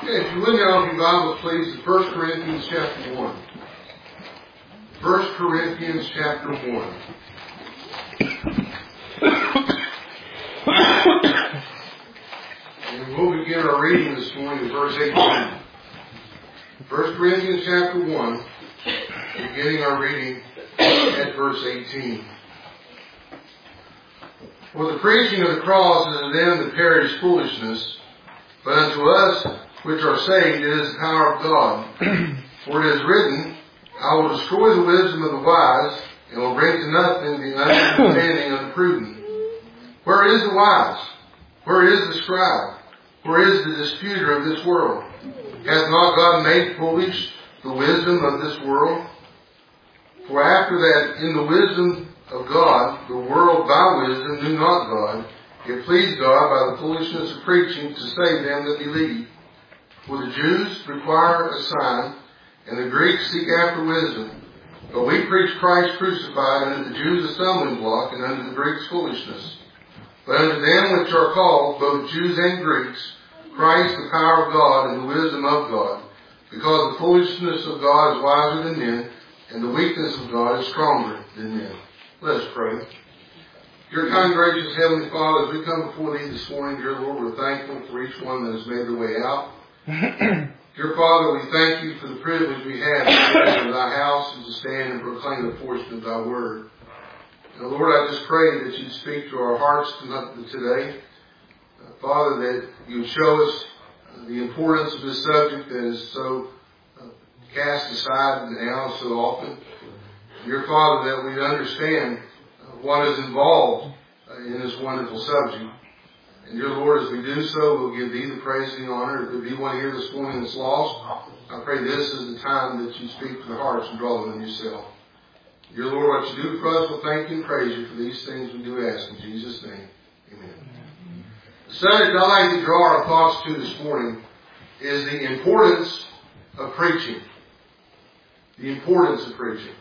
Okay, if you would now open your Bibles, please, to 1 Corinthians chapter 1. 1 Corinthians chapter 1. And we'll begin our reading this morning in verse 18. 1 Corinthians chapter 1, beginning our reading at verse 18. For the preaching of the cross is to them that perish foolishness, but unto us which are saved it is the power of God. For it is written, I will destroy the wisdom of the wise, and will bring to nothing the understanding of the prudent. Where is the wise? Where is the scribe? Where is the disputer of this world? Hath not God made foolish the wisdom of this world? For after that, in the wisdom of God, the world by wisdom knew not God, it pleased God by the foolishness of preaching to save them that believe. For the Jews require a sign, and the Greeks seek after wisdom. But we preach Christ crucified, unto the Jews a stumbling block, and unto the Greeks foolishness. But unto them which are called, both Jews and Greeks, Christ the power of God and the wisdom of God. Because the foolishness of God is wiser than men, and the weakness of God is stronger than men. Let us pray. Dear kind, gracious Heavenly Father, as we come before Thee this morning, dear Lord, we're thankful for each one that has made their way out. Dear Father, we thank You for the privilege we have to enter Thy house and to stand and proclaim the portion of Thy Word. And Lord, I just pray that You'd speak to our hearts today. Father, that You'd show us the importance of this subject that is so cast aside now so often. Dear Father, that we understand what is involved in this wonderful subject. And dear Lord, as we do so, we'll give Thee the praise and the honor. If there be one here this morning that's lost, I pray this is the time that You speak to their hearts and draw them to Yourself. Dear Lord, what You do for us, we'll thank You and praise You for these things we do ask in Jesus' name. Amen. The subject I'd like to draw our thoughts to this morning is the importance of preaching. The importance of preaching.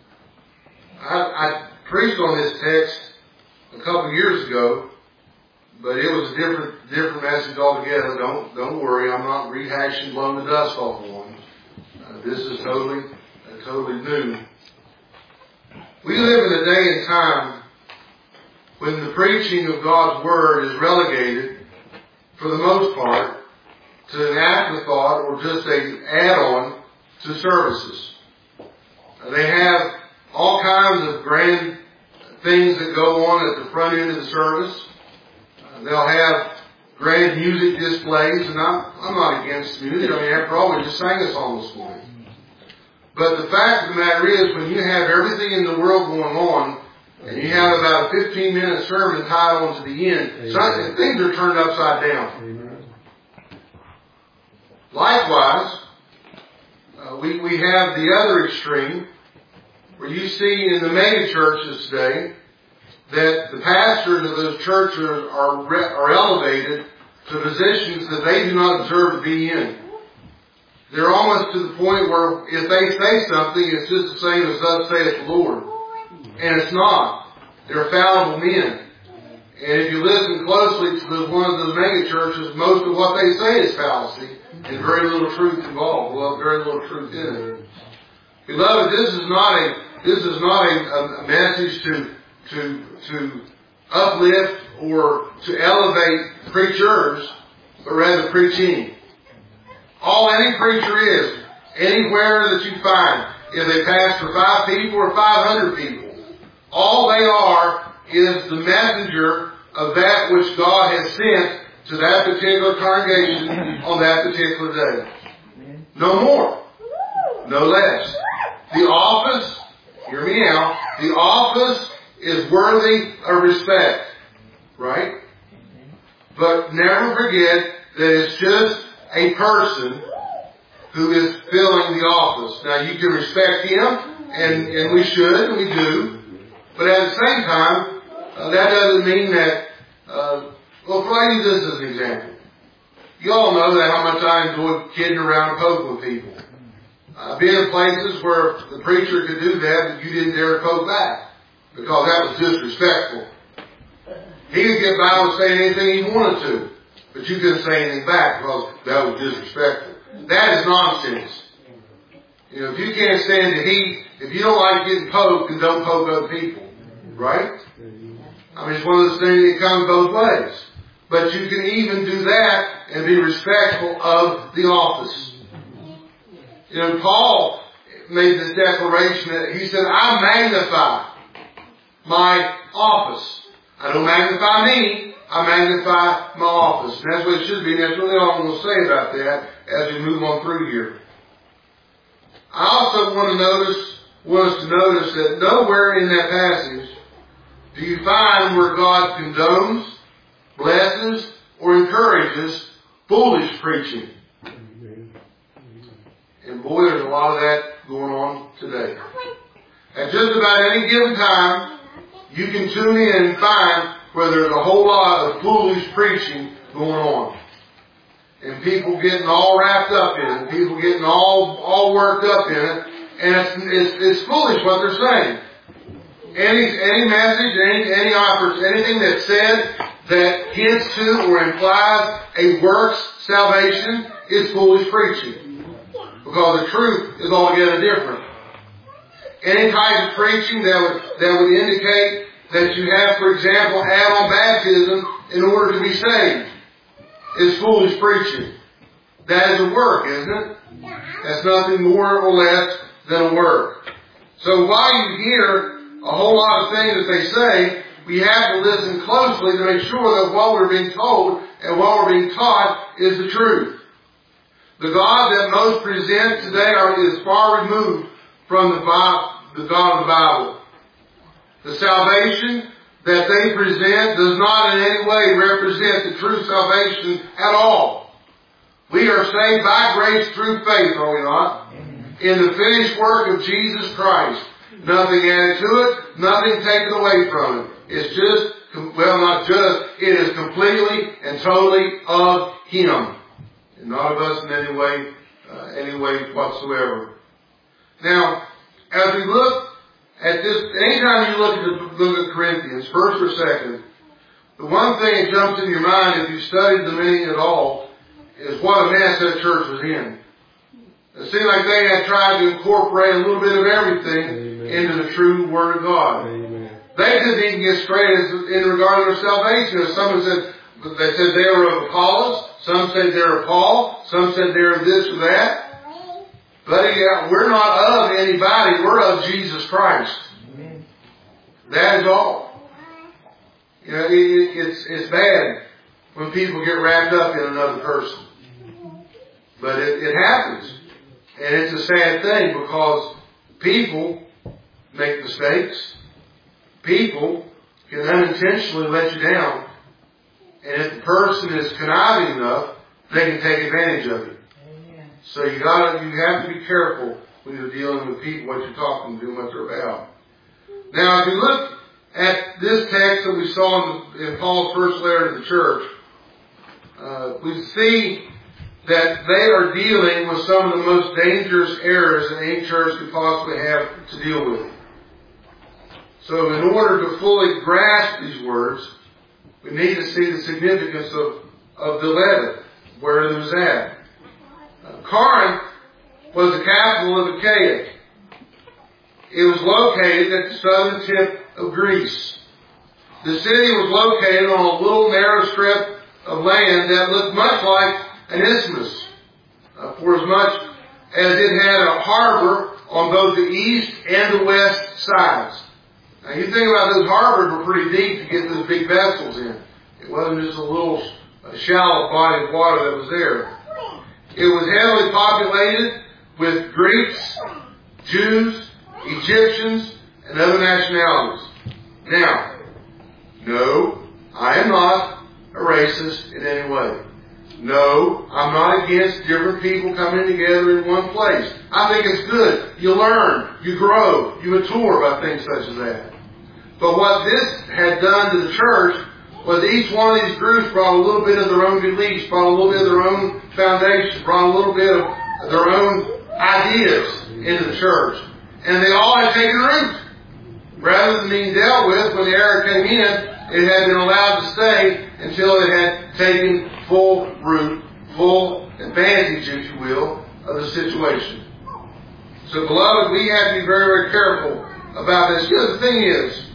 I preached on this text a couple of years ago, but it was a different message altogether. Don't worry, I'm not rehashing blowing the dust off of one. This is totally new. We live in a day and time when the preaching of God's Word is relegated, for the most part, to an afterthought or just an add-on to services. They have all kinds of grand things that go on at the front end of the service. They'll have grand music displays, and I'm not against music. I mean, after all, we just sang a song this morning. But the fact of the matter is, when you have everything in the world going on, and you have about a 15-minute sermon tied on to the end, things are turned upside down. Amen. Likewise, we have the other extreme, where you see in the mega churches today that the pastors of those churches are elevated to positions that they do not deserve to be in. They're almost to the point where if they say something, it's just the same as thus saith the Lord. And it's not. They're fallible men. And if you listen closely to one of those mega churches, most of what they say is fallacy and very little truth involved. Well, very little truth in it. Beloved, this is not a message to uplift or to elevate preachers, but rather preaching. All any preacher is, anywhere that you find, if they pastor 5 people or 500 people, all they are is the messenger of that which God has sent to that particular congregation on that particular day. No more. No less. The office, hear me out, the office is worthy of respect. Right? But never forget that it's just a person who is filling the office. Now you can respect him, and we should, and we do. But at the same time, that doesn't mean that, well, I use this as an example. You all know that how much I enjoy kidding around and poking with people. I've been in places where the preacher could do that, but you didn't dare poke back, because that was disrespectful. He could get by with saying anything he wanted to. but you couldn't say anything back because that was disrespectful. That is nonsense. You know, if you can't stand the heat, if you don't like getting poked, then don't poke other people. Right? I mean, it's one of those things that comes both ways. But you can even do that and be respectful of the office. You know, Paul made this declaration that he said, I magnify my office. I don't magnify me, I magnify my office. And that's what it should be, and that's really all I'm going to say about that as we move on through here. I also want us to notice that nowhere in that passage do you find where God condones, blesses, or encourages foolish preaching. And boy, there's a lot of that going on today. At just about any given time, you can tune in and find where there's a whole lot of foolish preaching going on. And people getting all wrapped up in it. People getting all worked up in it. And it's foolish what they're saying. Any message, any offers, anything that's said that hints to or implies a works salvation is foolish preaching. Because the truth is altogether different. Any type of preaching that would indicate that you have, for example, add-on baptism in order to be saved is foolish preaching. That is a work, isn't it? That's nothing more or less than a work. So while you hear a whole lot of things that they say, we have to listen closely to make sure that what we're being told and what we're being taught is the truth. The God that most present today is far removed from the God of the Bible. The salvation that they present does not in any way represent the true salvation at all. We are saved by grace through faith, are we not? In the finished work of Jesus Christ. Nothing added to it, nothing taken away from it. It's just, well, not just, it is completely and totally of Him. And not of us in any way whatsoever. Now, as we look at this, anytime you look at the book of Corinthians, first or second, the one thing that jumps in your mind if you studied the meaning at all is what a mess that church was in. It seemed like they had tried to incorporate a little bit of everything into the true Word of God. Amen. They didn't even get straight in regard to their salvation. Some said they were of Apollos, some said they were of Paul, some said they were this or that. But we're not of anybody, we're of Jesus Christ. Amen. That is all. You know, it's bad when people get wrapped up in another person. But it happens. And it's a sad thing because people make mistakes. People can unintentionally let you down. And if the person is conniving enough, they can take advantage of you. Amen. So you have to be careful when you're dealing with people, what you're talking to, what they're about. Now, if you look at this text that we saw in Paul's first letter to the church, we see that they are dealing with some of the most dangerous errors that any church could possibly have to deal with. So in order to fully grasp these words, we need to see the significance of the letter, where it was at. Corinth was the capital of Achaia. It was located at the southern tip of Greece. The city was located on a little narrow strip of land that looked much like an isthmus, for as much as it had a harbor on both the east and the west sides. Now you think about those harbors were pretty deep to get those big vessels in. It wasn't just a little shallow body of water that was there. It was heavily populated with Greeks, Jews, Egyptians, and other nationalities. Now, no, I am not a racist in any way. No, I'm not against different people coming together in one place. I think it's good. You learn, you grow, you mature by things such as that. But what this had done to the church was each one of these groups brought a little bit of their own beliefs, brought a little bit of their own foundation, brought a little bit of their own ideas into the church. And they all had taken root. Rather than being dealt with when the error came in, it had been allowed to stay until it had taken full root, full advantage, if you will, of the situation. So, beloved, we have to be very, very careful about this. You know, the thing is,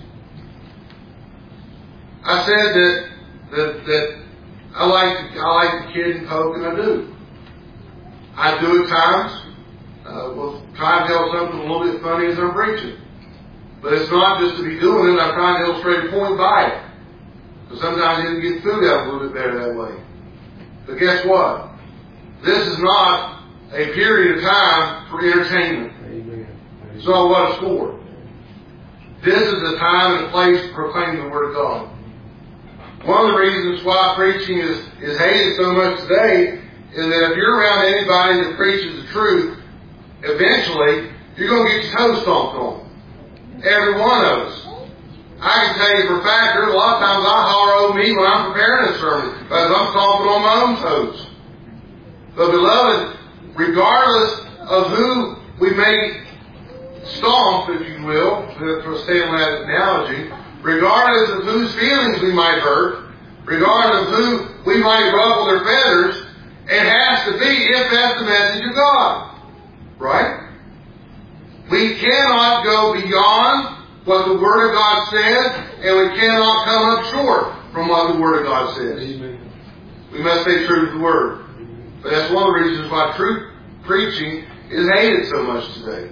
I said that I like to kid and poke, and I do. I do at times. We'll try and tell something a little bit funny as I'm preaching. But it's not just to be doing it. I'm trying to illustrate a point by it. So sometimes you can get food out a little bit better that way. But guess what? This is not a period of time for entertainment. Amen. It's not what it's for. This is a time and a place to proclaim the Word of God. One of the reasons why preaching is hated so much today is that if you're around anybody that preaches the truth, eventually you're going to get your toes stomped on. Every one of us. I can tell you for a fact, there's a lot of times I holler over me when I'm preparing a sermon because I'm stomping on my own toes. But beloved, regardless of who we may stomp, if you will, for staying on that analogy, regardless of whose feelings we might hurt, regardless of who we might ruffle their feathers, it has to be if that's the message of God. Right? We cannot go beyond what the Word of God says, and we cannot come up short from what the Word of God says. Amen. We must stay true to the Word. But that's one of the reasons why true preaching is hated so much today.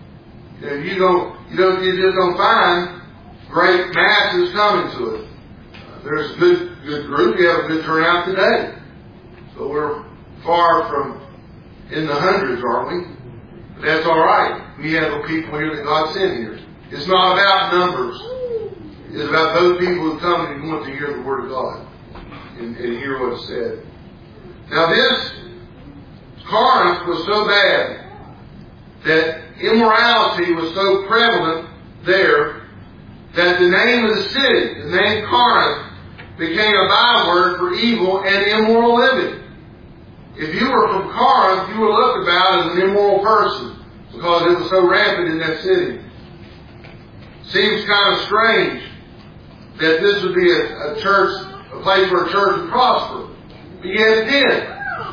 You just don't find great masses coming to it. There's a good group. You have a good turnout today. So we're far from in the hundreds, aren't we? But that's all right. We have the people here that God sent here. It's not about numbers. It's about those people who come and want to hear the Word of God and hear what is said. Now this Corinth was so bad that immorality was so prevalent there that the name of the city, the name Corinth, became a byword for evil and immoral living. If you were from Corinth, you were looked about as an immoral person because it was so rampant in that city. Seems kind of strange that this would be a church, a place where a church would prosper. But yet it did.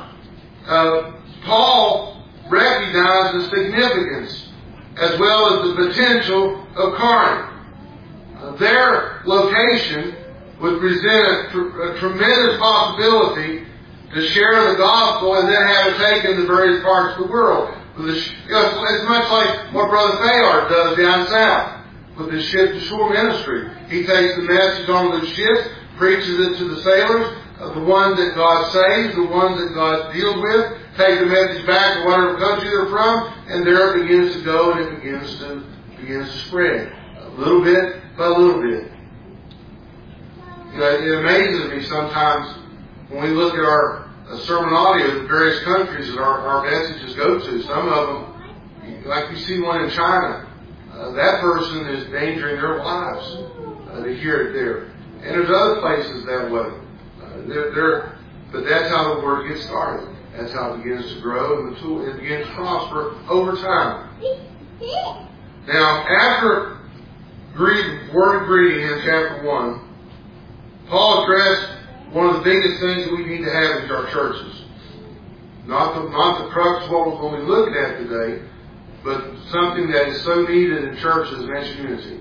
Paul recognized the significance as well as the potential of Corinth. Their location would present a tremendous possibility to share the gospel and then have it taken to various parts of the world. It's much like what Brother Fayard does down south with the ship-to-shore ministry. He takes the message on the ships, preaches it to the sailors, the ones that God saves, the ones that God deals with, take the message back to whatever country they're from, and there it begins to go and it begins to spread. A little bit by little bit. It amazes me sometimes when we look at our sermon audio in various countries that our messages go to. Some of them, like you see one in China, that person is endangering their lives to hear it there. And there's other places that way. But that's how the Word gets started. That's how it begins to grow and mature. It begins to prosper over time. Now, after word of greeting in chapter 1, Paul addressed one of the biggest things that we need to have in our churches. Not the crux of what we're going to be looking at today, but something that is so needed in churches, and that's unity.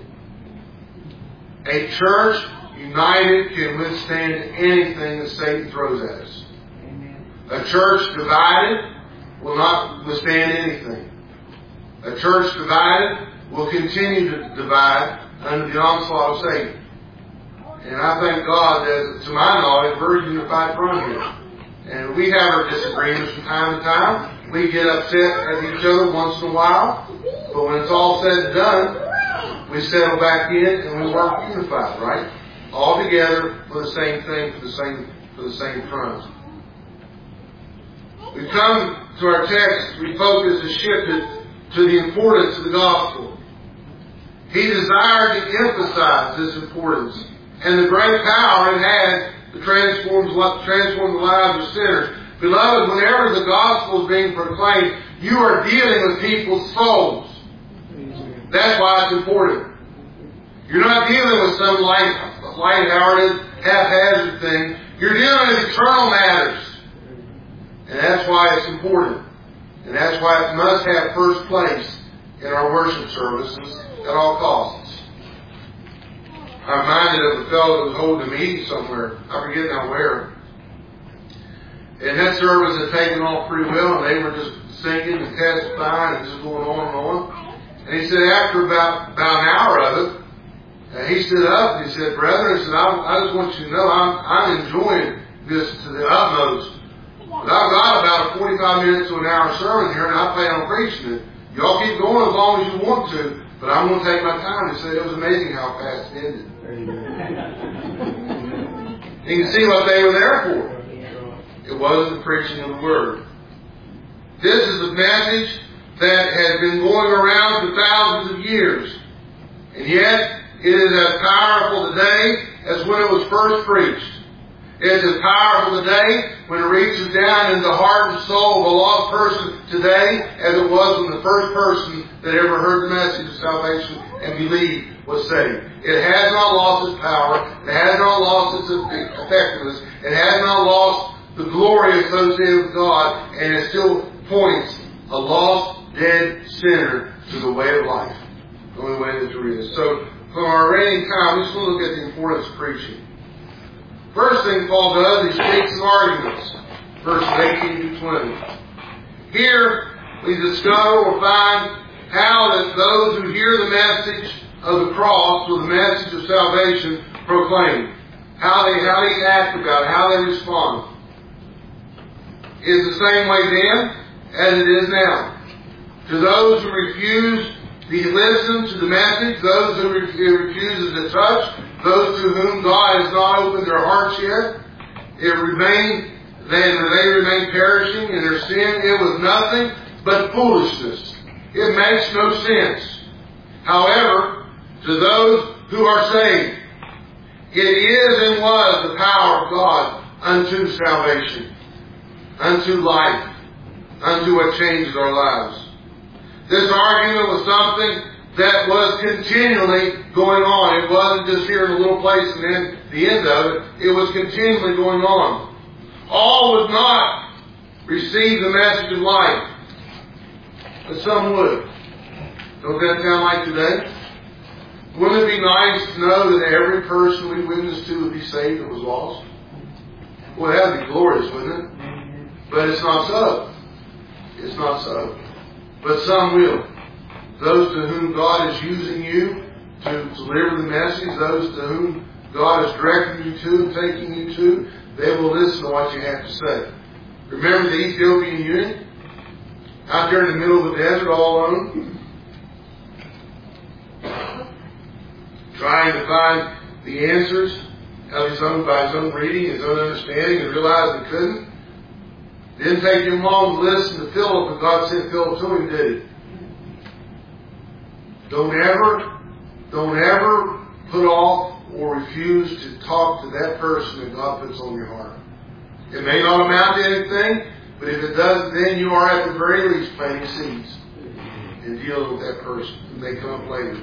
A church united can withstand anything that Satan throws at us. Amen. A church divided will not withstand anything. A church divided will continue to divide under the onslaught of Satan. And I thank God that, to my knowledge, we're a unified front here. And we have our disagreements from time to time. We get upset at each other once in a while. But when it's all said and done, we settle back in and we work unified, right? All together for the same thing, for the same front. We come to our text, we focus and shifted to the importance of the gospel. He desired to emphasize this importance and the great power it has to transform the lives of sinners. Beloved, whenever the gospel is being proclaimed, you are dealing with people's souls. That's why it's important. You're not dealing with some light lighthearted, haphazard thing. You're dealing with eternal matters. And that's why it's important. And that's why it must have first place in our worship services at all costs. I'm reminded of a fellow who was holding a meeting somewhere. I forget now where. And that service had taken off pretty well, and they were just singing and testifying and just going on and on. And he said after about an hour of it, he stood up and he said, "Brethren," he said, I just want you to know I'm enjoying this to the utmost. But I've got about a 45 minutes to an hour sermon here, and I plan on preaching it. Y'all keep going as long as you want to, but I'm going to take my time." He said it was amazing how fast it ended. You can see what they were there for. It wasn't the preaching of the Word. This is a message that has been going around for thousands of years. And yet, it is as powerful today as when it was first preached. It is as powerful today when it reaches down into the heart and soul of a lost person today as it was when the first person that ever heard the message of salvation and believed was saved. It has not lost its power. It has not lost its effectiveness. It has not lost the glory associated with God, and it still points a lost, dead sinner to the way of life. The only way that there is. So, from our remaining time, we're just going to look at the importance of preaching. First thing Paul does, he speaks of arguments. Verses 18 to 20. Here, we discover or find how that those who hear the message of the cross, or the message of salvation, proclaim. How they act about it, how they respond. Is the same way then as it is now. To those who refuse to listen to the message, those who refuse to touch, those to whom God has not opened their hearts yet, they remain perishing in their sin. It was nothing but foolishness. It makes no sense. However, to those who are saved, it is and was the power of God unto salvation, unto life, unto what changes our lives. This argument was something that was continually going on. It wasn't just here in a little place and then the end of it. It was continually going on. All would not receive the message of life, but some would. Don't that sound like today? Wouldn't it be nice to know that every person we witnessed to would be saved that was lost? Well, that would be glorious, wouldn't it? But it's not so. It's not so. But some will. Those to whom God is using you to deliver the message, those to whom God is directing you to and taking you to, they will listen to what you have to say. Remember the Ethiopian eunuch? Out there in the middle of the desert all alone? Trying to find the answers by his own reading, his own understanding, and realized he couldn't. Didn't take him long to listen to Philip, and God sent Philip to him, did he? Don't ever put off or refuse to talk to that person that God puts on your heart. It may not amount to anything, but if it does, then you are at the very least planting seeds and dealing with that person who may come up later.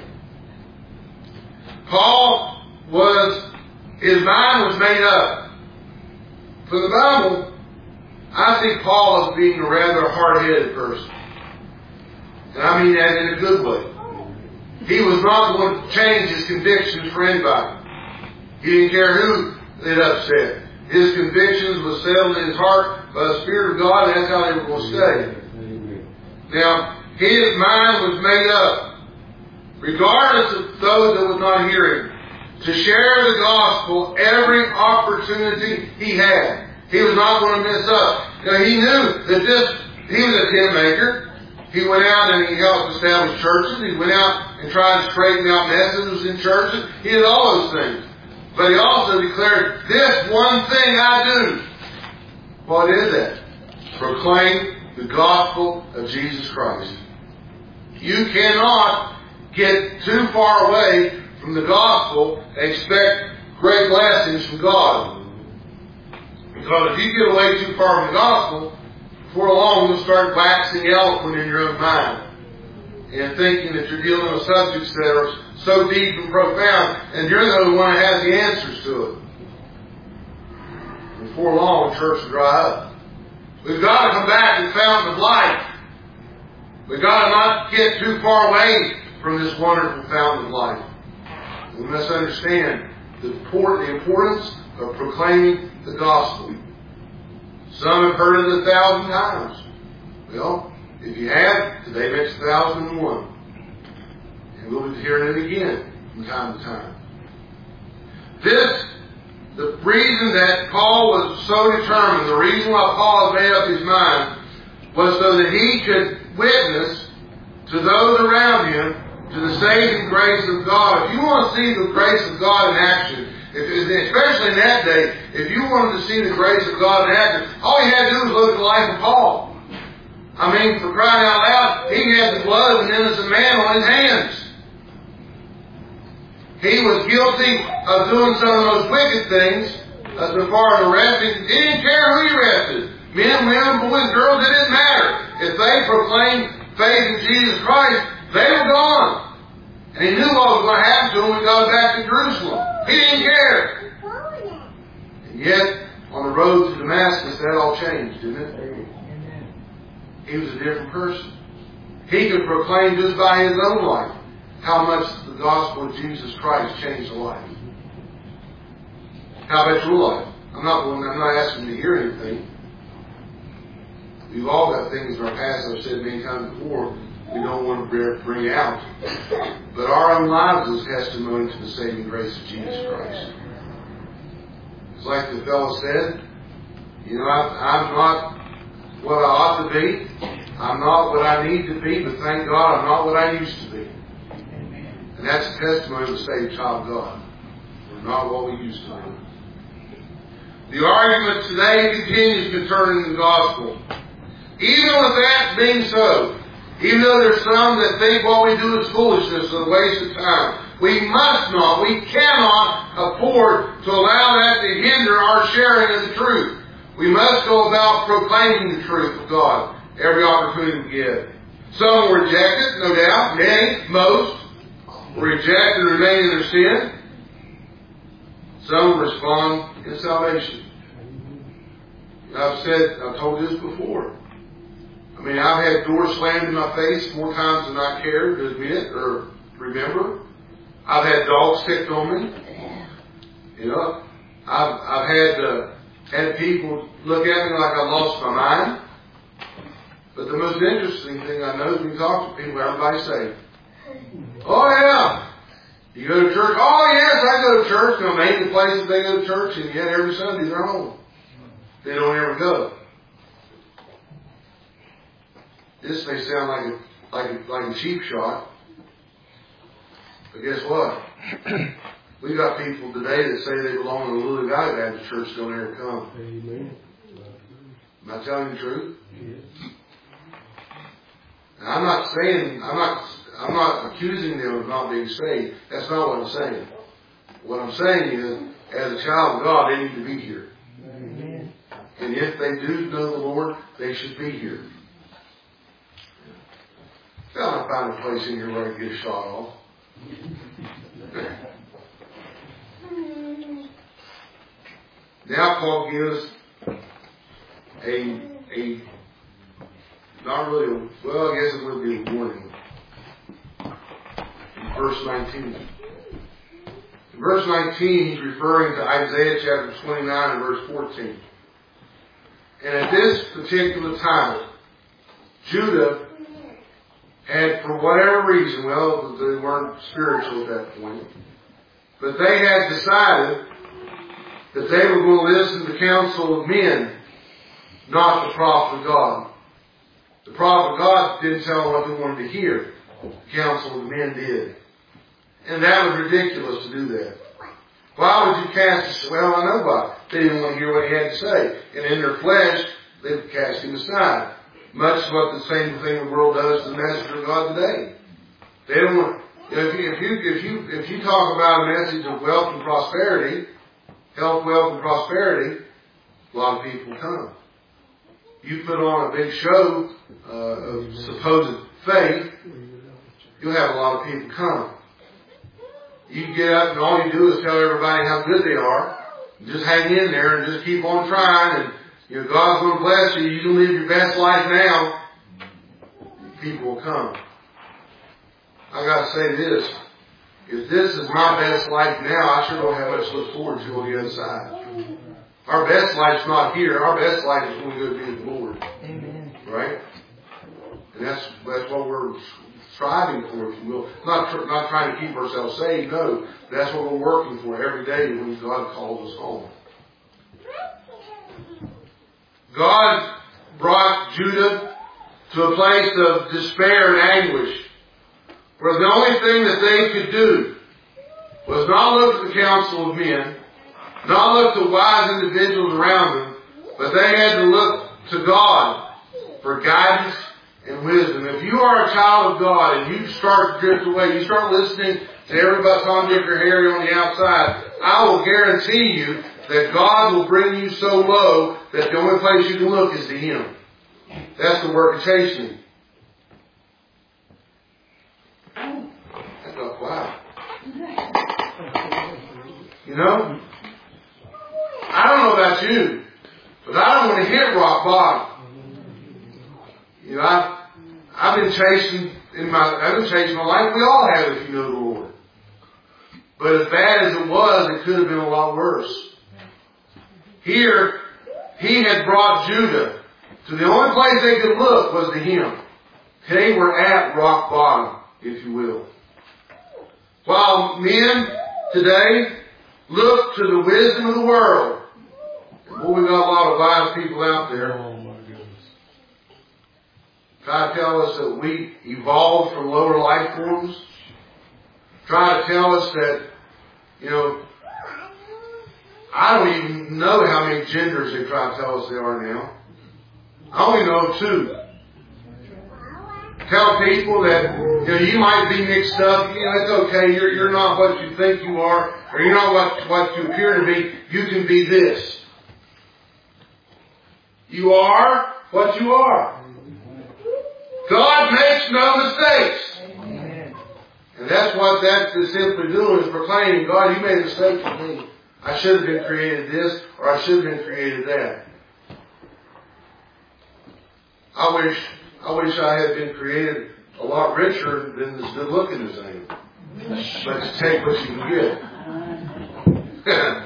His mind was made up. For the Bible, I see Paul as being a rather hard-headed person. And I mean that in a good way. He was not going to change his convictions for anybody. He didn't care who it upset. His convictions were settled in his heart by the Spirit of God, and that's how they were going to stay. Now, his mind was made up, regardless of those that would not hear him, to share the gospel every opportunity he had. He was not going to miss up. Now, he knew that he was a tent maker. He went out and he helped establish churches. He went out and tried to straighten out messes in churches. He did all those things. But he also declared, this one thing I do. What is that? Proclaim the gospel of Jesus Christ. You cannot get too far away from the gospel and expect great blessings from God. Because if you get away too far from the gospel, before long you'll start waxing eloquent in your own mind. and thinking that you're dealing with subjects that are so deep and profound, and you're the only one that has the answers to it. Before long, the church will dry up. We've got to come back to the fountain of life. We've got to not get too far away from this wonderful fountain of life. We must understand the importance of proclaiming the gospel. Some have heard it 1,000 times. Well, if you have, today makes 1,001. And we'll be hearing it again from time to time. The reason that Paul was so determined, the reason why Paul had made up his mind, was so that he could witness to those around him to the saving grace of God. If you want to see the grace of God in action, especially in that day, if you wanted to see the grace of God in action, all you had to do was look at the life of Paul. I mean, for crying out loud, he had the blood of an innocent man on his hands. He was guilty of doing some of the most wicked things as far as arresting. He didn't care who he arrested. Men, women, boys, girls, it didn't matter. If they proclaimed faith in Jesus Christ, they were gone. And he knew what was going to happen to him when he got back to Jerusalem. He didn't care. And yet, on the road to Damascus, that all changed, didn't it? He was a different person. He could proclaim just by his own life how much the gospel of Jesus Christ changed a life. How about your life? I'm not asking you to hear anything. We've all got things in our past, I've said many times before, we don't want to bring out. But our own lives is testimony to the saving grace of Jesus Christ. It's like the fellow said, I'm not what I ought to be. I'm not what I need to be, but thank God I'm not what I used to be. And that's a testimony of the saved child of God. We're not what we used to be. The argument today continues concerning the gospel. Even with that being so, even though there's some that think what we do is foolishness and a waste of time, we cannot afford to allow that to hinder our sharing of the truth. We must go about proclaiming the truth of God every opportunity we get. Some will reject it, no doubt. Many, most, will reject and remain in their sin. Some will respond in salvation. I've told this before. I mean, I've had doors slammed in my face more times than I care to admit or remember. I've had dogs kicked on me. I've had people look at me like I lost my mind. But the most interesting thing I know is when you talk to people, everybody say, "Oh yeah, you go to church?" "Oh yes, I go to church." Mainly places they go to church, and yet every Sunday they're home. They don't ever go. This may sound like a cheap shot, but guess what? We got people today that say they belong to the Lily Valley Baptist Church, don't ever come. Amen. Am I telling you the truth? Yes. And I'm not accusing them of not being saved. That's not what I'm saying. What I'm saying is, as a child of God, they need to be here. Amen. And if they do know the Lord, they should be here. I'll find a place in here where I can get a shot off. Now Paul gives a not really, I guess it would be a warning. In verse 19. In verse 19, he's referring to Isaiah chapter 29 and verse 14. And at this particular time, Judah had, for whatever reason, they weren't spiritual at that point, but they had decided that they were going to listen to the counsel of men, not the prophet of God. The prophet of God didn't tell them what they wanted to hear. The counsel of men did. And that was ridiculous to do that. Why would you cast him? Well, I know why. They didn't want to hear what he had to say. And in their flesh, they would cast him aside. Much what the same thing the world does to the messenger of God today. They don't want, if you talk about a message of wealth and prosperity, health, wealth, and prosperity, a lot of people come. You put on a big show of supposed faith, you'll have a lot of people come. You can get up and all you do is tell everybody how good they are. Just hang in there and just keep on trying, and God's going to bless you. You can live your best life now. People will come. I got to say this. If this is my best life now, I sure don't have much to look forward to on the other side. Our best life's not here. Our best life is when we go to be with the Lord. Amen. Right? And that's what we're striving for, if you will. Not trying to keep ourselves saved, no. That's what we're working for every day when God calls us home. God brought Judah to a place of despair and anguish, where the only thing that they could do was not look at the counsel of men, not look to wise individuals around them, but they had to look to God for guidance and wisdom. If you are a child of God and you start to drift away, you start listening to everybody, Tom, Dick, or Harry on the outside, I will guarantee you that God will bring you so low that the only place you can look is to Him. That's the work of chastening. I thought, wow. I don't know about you, but I don't want to hit rock bottom. I've been chasing my life. We all have, if you know the Lord. But as bad as it was, it could have been a lot worse. Here, He had brought Judah to the only place they could look was to Him. They were at rock bottom, if you will. While men today look to the wisdom of the world, and boy, we got a lot of wise people out there. Oh my goodness. Try to tell us that we evolved from lower life forms. Try to tell us that, I don't even know how many genders they try to tell us there are now. I only know 2. Tell people that, you might be mixed up. It's okay. You're not what you think you are, or you're not what you appear to be. You can be this. You are what you are. God makes no mistakes. And that's what that is simply doing, is proclaiming, God, you made a mistake for me. I should have been created this, or I should have been created that. I wish I had been created a lot richer than as good looking as I am. But you take what you can get.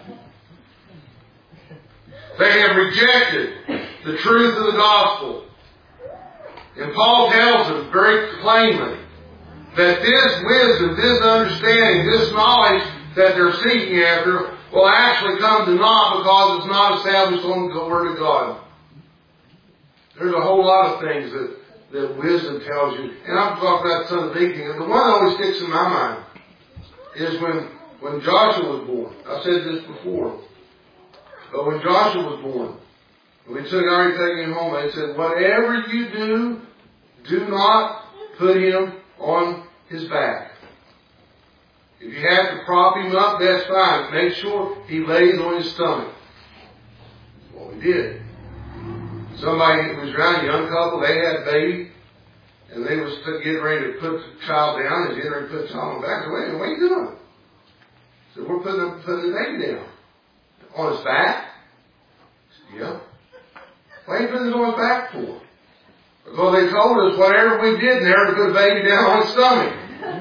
They have rejected the truth of the gospel. And Paul tells them very plainly that this wisdom, this understanding, this knowledge that they're seeking after will actually come to naught because it's not established on the Word of God. There's a whole lot of things that wisdom tells you. And I'm talking about some of the big things. The one that always sticks in my mind is when Joshua was born. I've said this before. But when Joshua was born, we took him home, they said, whatever you do, do not put him on his back. If you have to prop him up, that's fine. Make sure he lays on his stomach. That's what we did. Somebody was around, a young couple, they had a baby, and they was getting ready to put the child down, and getting ready to put the child on the back. I said, wait a minute, what are you doing? I said, we're putting the baby down. On his back? I said, yeah. Why are you putting it on his back for? Because they told us whatever we did in there to put a baby down on his stomach.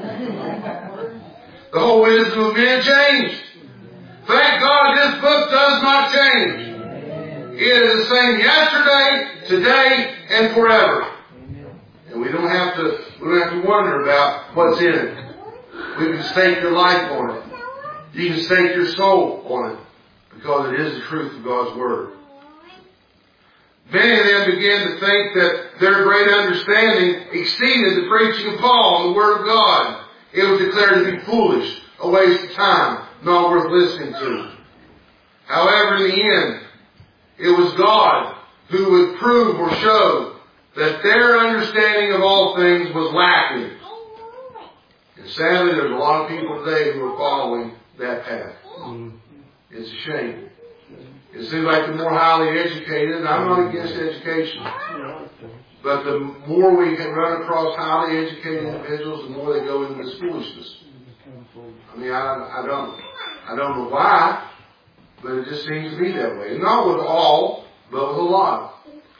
The whole wisdom of men changed. Thank God this book does not change. It is the same yesterday, today, and forever. And we don't have to wonder about what's in it. We can stake your life on it. You can stake your soul on it. Because it is the truth of God's Word. Many of them began to think that their great understanding exceeded the preaching of Paul and the Word of God. It was declared to be foolish, a waste of time, not worth listening to. However, in the end, it was God who would prove or show that their understanding of all things was lacking. And sadly, there's a lot of people today who are following that path. It's a shame. It seems like the more highly educated, and I'm not against education, but the more we can run across highly educated individuals, the more they go into this foolishness. I mean, I don't know why, but it just seems to be that way. Not with all, but with a lot.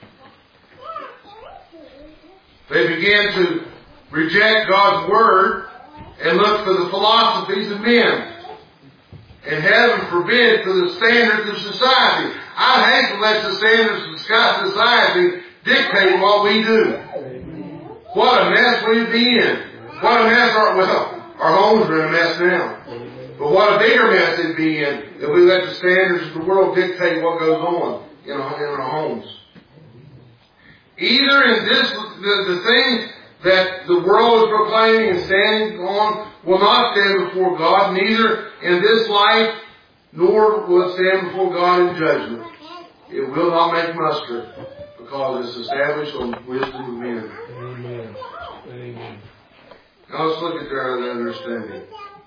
They begin to reject God's Word and look for the philosophies of men. And heaven forbid for the standards of society. I hate to let the standards of society dictate what we do. What a mess we'd be in. What a mess our homes are in a mess now. But what a bigger mess it'd be in if we let the standards of the world dictate what goes on in our homes. Either in this, the thing that the world is proclaiming and standing on will not stand before God, neither in this life, nor will it stand before God in judgment. It will not make muster, because it's established on wisdom of men. Amen. Amen. Now let's look at their understanding.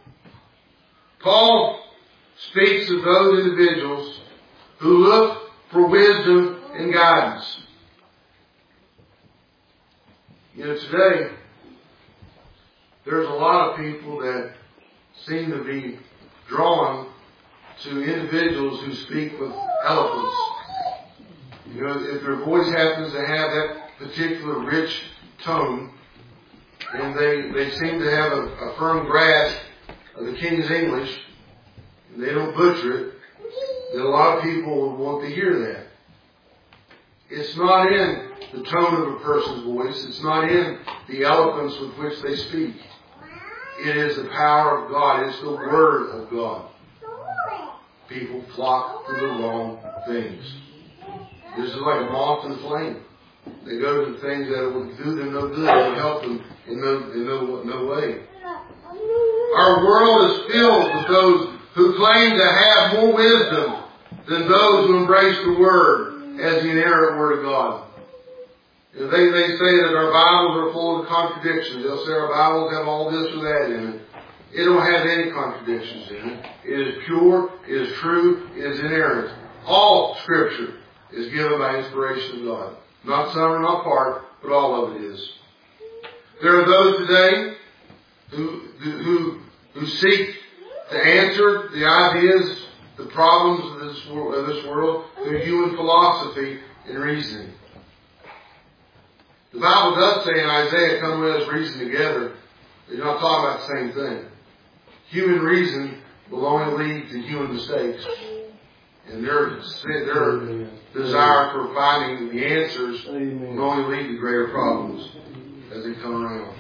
Paul speaks of those individuals who look for wisdom and guidance. You know, today, there's a lot of people that seem to be drawn to individuals who speak with eloquence. You know, if their voice happens to have that particular rich tone, and they seem to have a firm grasp of the King's English, and they don't butcher it, then a lot of people would want to hear that. It's not in the tone of a person's voice. It's not in the eloquence with which they speak. It is the power of God. It's the Word of God. People flock to the wrong things. This is like a moth to the flame. They go to the things that will do them no good. That will help them in no way. Our world is filled with those who claim to have more wisdom than those who embrace the Word as the inerrant Word of God. They say that our Bibles are full of contradictions. They'll say our Bibles have all this or that in it. It don't have any contradictions in it. It is pure, it is true, it is inerrant. All Scripture is given by inspiration of God. Not some or not part, but all of it is. There are those today who seek to answer the ideas, the problems of this world through human philosophy and reasoning. The Bible does say in Isaiah, "Come, let us reason together." They're not talking about the same thing. Human reason will only lead to human mistakes. And their desire for finding the answers will only lead to greater problems as they come around.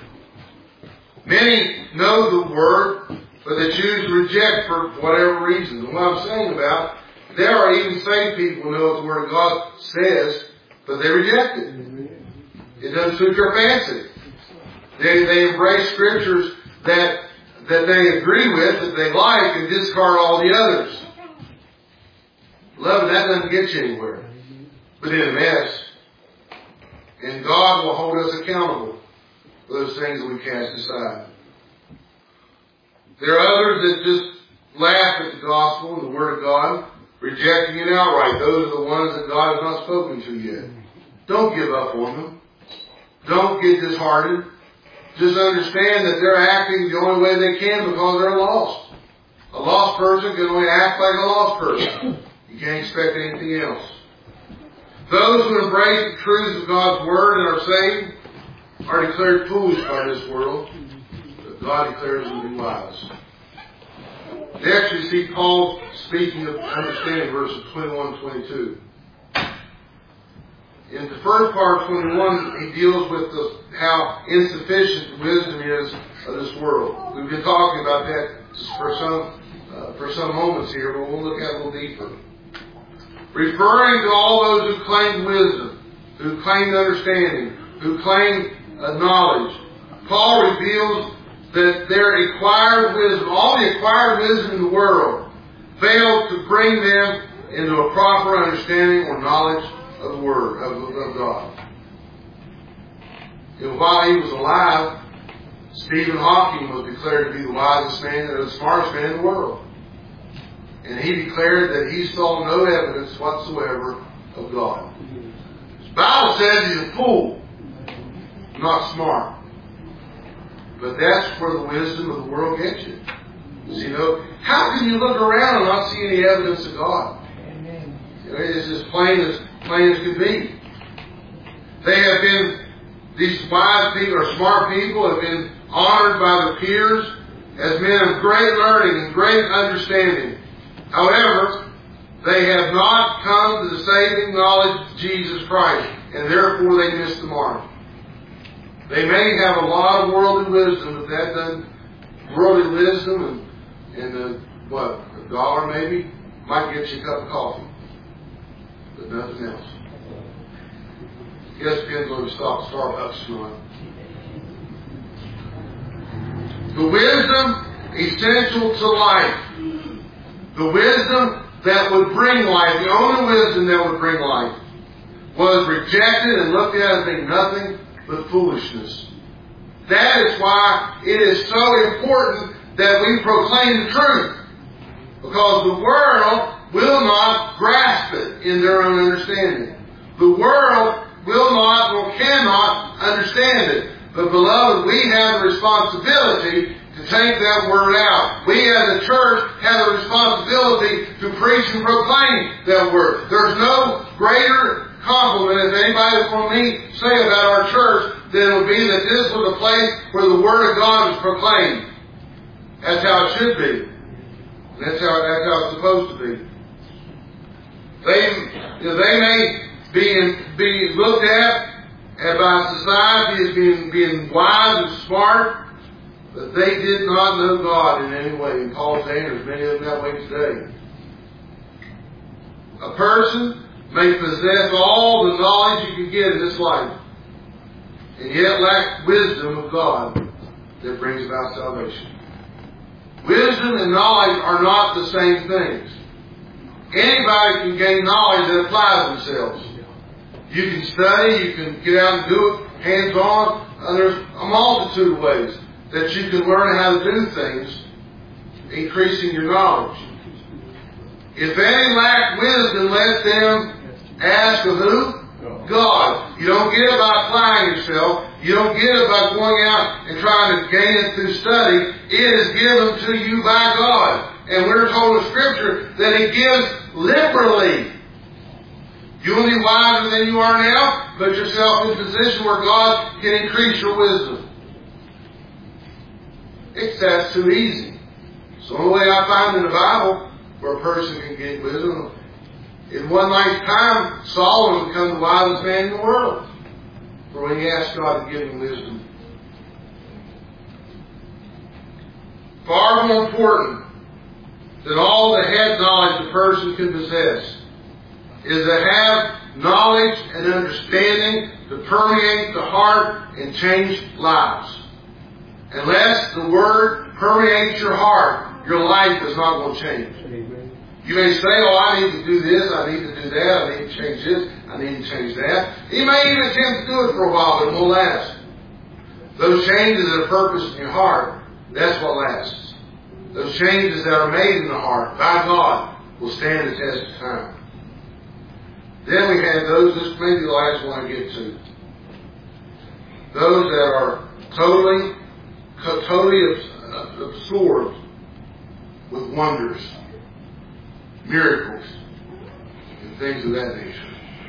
Many know the Word, but they choose to reject for whatever reason. And what I'm saying about, there are even saved people who know what the Word of God says, but they reject it. It doesn't suit their fancy. They embrace scriptures that they agree with, that they like, and discard all the others. Beloved, that doesn't get you anywhere, but in a mess. And God will hold us accountable for those things that we cast aside. There are others that just laugh at the gospel and the Word of God, rejecting it outright. Those are the ones that God has not spoken to yet. Don't give up on them. Don't get disheartened. Just understand that they're acting the only way they can because they're lost. A lost person can only act like a lost person. You can't expect anything else. Those who embrace the truths of God's Word and are saved are declared foolish by this world, but God declares them to be wise. Next, we see Paul speaking of understanding verses 21 and 22. In the first part of 21, he deals with how insufficient the wisdom is of this world. We've been talking about that just for some moments here, but we'll look at it a little deeper. Referring to all those who claim wisdom, who claim understanding, who claim knowledge, Paul reveals that their acquired wisdom, all the acquired wisdom in the world, failed to bring them into a proper understanding or knowledge of the Word, of God. And while he was alive, Stephen Hawking was declared to be the wisest man, or the smartest man in the world. And he declared that he saw no evidence whatsoever of God. The Bible says he's a fool, not smart. But that's where the wisdom of the world gets you. You know, how can you look around and not see any evidence of God? You know, it's as plain as can be. They have been, these wise people or smart people have been honored by their peers as men of great learning and great understanding. However, they have not come to the saving knowledge of Jesus Christ, and therefore they miss the mark. They may have a lot of worldly wisdom, but that doesn't, worldly wisdom and a dollar maybe, might get you a cup of coffee. But nothing else. Guess depends on if Starbucks or not. The wisdom essential to life. The wisdom that would bring life, the only wisdom that would bring life, was rejected and looked at as being nothing but foolishness. That is why it is so important that we proclaim the truth. Because the world will not grasp it in their own understanding. The world will not or cannot understand it. But beloved, we have the responsibility to take that word out. We as a church have the responsibility to preach and proclaim that word. There's no greater compliment, if anybody from me say about our church, then it would be that this was a place where the Word of God was proclaimed. That's how it should be. That's how it's supposed to be. They may be looked at by society as being wise and smart, but they did not know God in any way. And Paul's saying there's many of them that way today. A person may possess all the knowledge you can get in this life, and yet lack wisdom of God that brings about salvation. Wisdom and knowledge are not the same things. Anybody can gain knowledge that applies themselves. You can study, you can get out and do it hands-on. There's a multitude of ways that you can learn how to do things, increasing your knowledge. If any lack wisdom, let them ask of who? God. You don't get it by applying yourself. You don't get it by going out and trying to gain it through study. It is given to you by God. And we're told in Scripture that He gives liberally. You will be wiser than you are now. Put yourself in a position where God can increase your wisdom. That's too easy. So the only way I find in the Bible where a person can get wisdom, in one night's time, Solomon became the wisest man in the world. For when he asked God to give him wisdom. Far more important than all the head knowledge a person can possess is to have knowledge and understanding to permeate the heart and change lives. Unless the Word permeates your heart, your life is not going to change. You may say, oh, I need to do this, I need to do that, I need to change this, I need to change that. You may even attempt to do it for a while, but it won't last. Those changes that are purposed in your heart, that's what lasts. Those changes that are made in the heart by God will stand the test of time. Then we have those, this may be the last one I get to. Those that are totally absorbed with wonders, miracles, and things of that nature.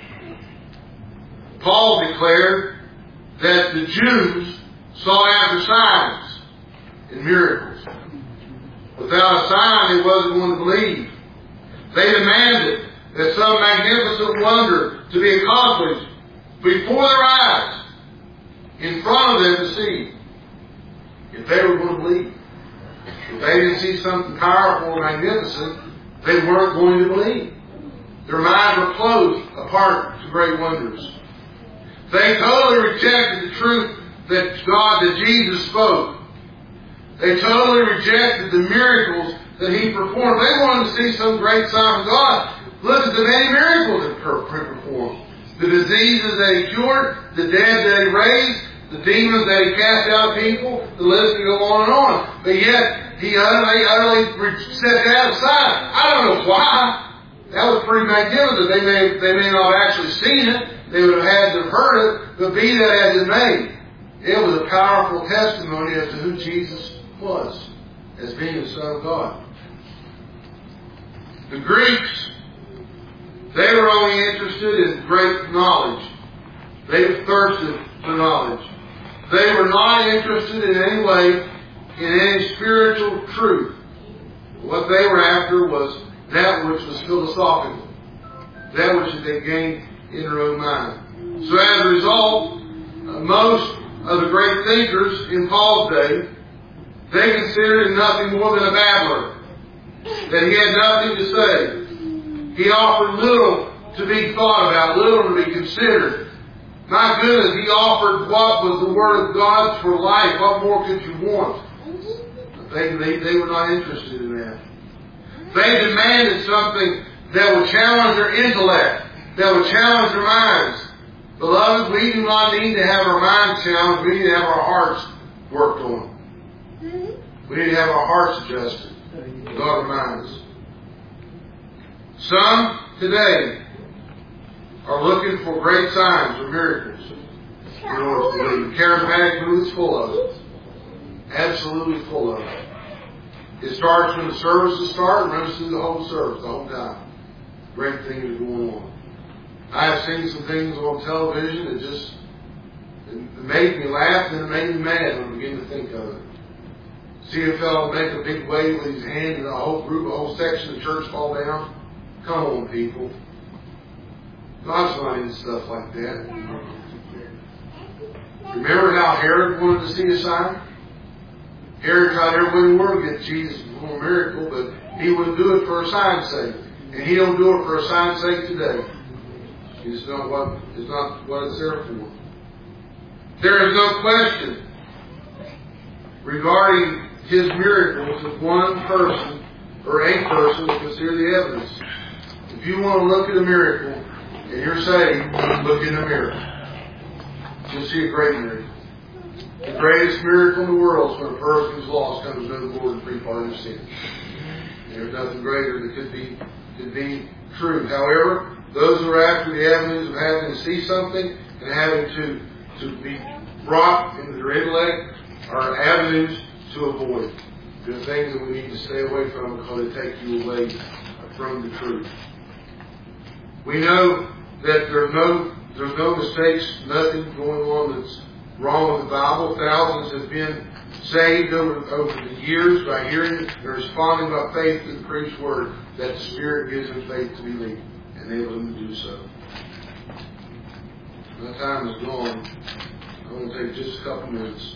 Paul declared that the Jews sought after signs and miracles. Without a sign, they wasn't going to believe. They demanded that some magnificent wonder to be accomplished before their eyes, in front of them to see, if they were going to believe. If they didn't see something powerful or magnificent, they weren't going to believe. Their minds were closed apart to great wonders. They totally rejected the truth that Jesus spoke. They totally rejected the miracles that He performed. They wanted to see some great sign of God. Look at the many miracles that He performed. The diseases that He cured, the dead that He raised, the demons that he cast out of people, the list can go on and on. But yet, he utterly set that aside. I don't know why. That was pretty magnificent. They may not have actually seen it. They would have had to have heard it. But be that as it may, it was a powerful testimony as to who Jesus was as being the Son of God. The Greeks, they were only interested in great knowledge. They thirsted for knowledge. They were not interested in any way in any spiritual truth. What they were after was that which was philosophical, that which they gained in their own mind. So as a result, most of the great thinkers in Paul's day, they considered him nothing more than a babbler, that he had nothing to say. He offered little to be thought about, little to be considered. My goodness, he offered what was the Word of God for life. What more could you want? They were not interested in that. They demanded something that would challenge their intellect, that would challenge their minds. Beloved, we do not need to have our minds challenged. We need to have our hearts worked on. We need to have our hearts adjusted, not our minds. Some today are looking for great signs or miracles in order to believe. Charismatic movement's full of it. Absolutely full of it. It starts when the services start and runs through the whole service, the whole time. Great things are going on. I have seen some things on television that just it made me laugh and it made me mad when I began to think of it. See a fellow make a big wave with his hand and a whole group, a whole section of the church fall down. Come on, people. God's not into stuff like that. Remember how Herod wanted to see a sign? Herod tried everybody in the world to get Jesus to perform a miracle, but he wouldn't do it for a sign's sake. And he don't do it for a sign's sake today. It's not what it's there for. There is no question regarding his miracles if one person or a person will consider the evidence. If you want to look at a miracle and you're saved, look in the mirror. You'll see a great miracle. The greatest miracle in the world is when a person who's lost comes to know the Lord and free pardon of sin. And there's nothing greater that could be true. However, those who are after the avenues of having to see something and having to be brought into their intellect are avenues to avoid. They're things that we need to stay away from because they take you away from the truth. We know that there's no mistakes, nothing going on that's wrong with the Bible. Thousands have been saved over the years by hearing and responding by faith to the preached word that the Spirit gives them faith to believe, and enable them to do so. My time is gone. I'm going to take just a couple minutes.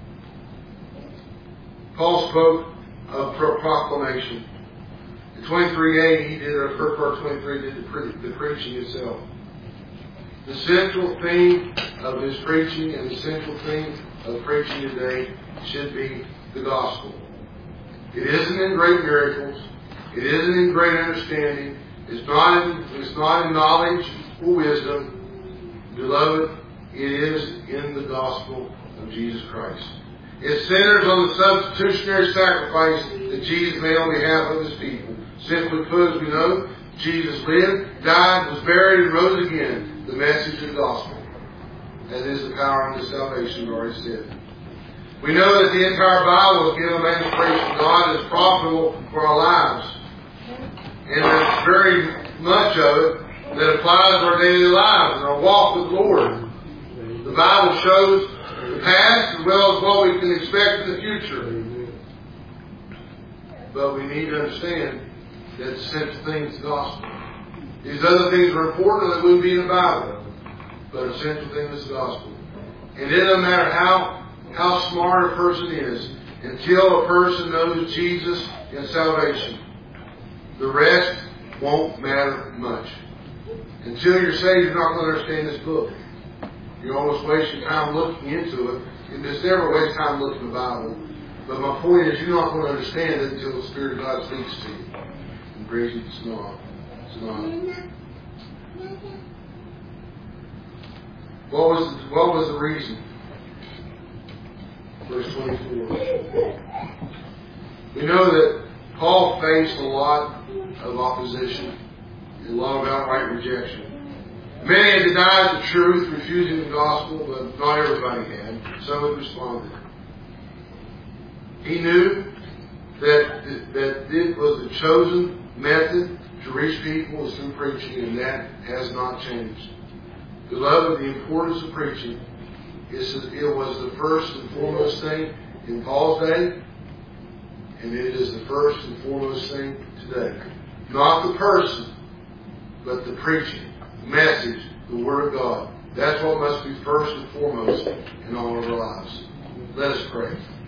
Paul spoke of proclamation. In 23a, he did, or first part of 23, did the preaching itself. The central theme of his preaching and the central theme of preaching today should be the gospel. It isn't in great miracles. It isn't in great understanding. It's not in knowledge or wisdom. Beloved, it is in the gospel of Jesus Christ. It centers on the substitutionary sacrifice that Jesus made on behalf of his people. Simply put, as we know, Jesus lived, died, was buried, and rose again. The message of the gospel. That is the power of the salvation, we already said. We know that the entire Bible is given a manifestation of God is profitable for our lives. And there's very much of it that applies to our daily lives and our walk with the Lord. The Bible shows the past as well as what we can expect in the future. But we need to understand that the central thing is the gospel. These other things are important that wouldn't be in the Bible. But the central thing is the gospel. And it doesn't matter how smart a person is, until a person knows Jesus and salvation, the rest won't matter much. Until you're saved, you're not going to understand this book. You're almost wasting time looking into it. And there's never a waste time looking at the Bible. But my point is, you're not going to understand it until the Spirit of God speaks to you. And brings you to small. What was the reason verse 24. We know that Paul faced a lot of opposition and a lot of outright rejection. Many had denied the truth, refusing the gospel, but not everybody had. Some had responded. He knew that it was the chosen method to reach people is through preaching, and that has not changed. Beloved, the importance of preaching it was the first and foremost thing in Paul's day, and it is the first and foremost thing today. Not the person, but the preaching, the message, the Word of God. That's what must be first and foremost in all of our lives. Let us pray.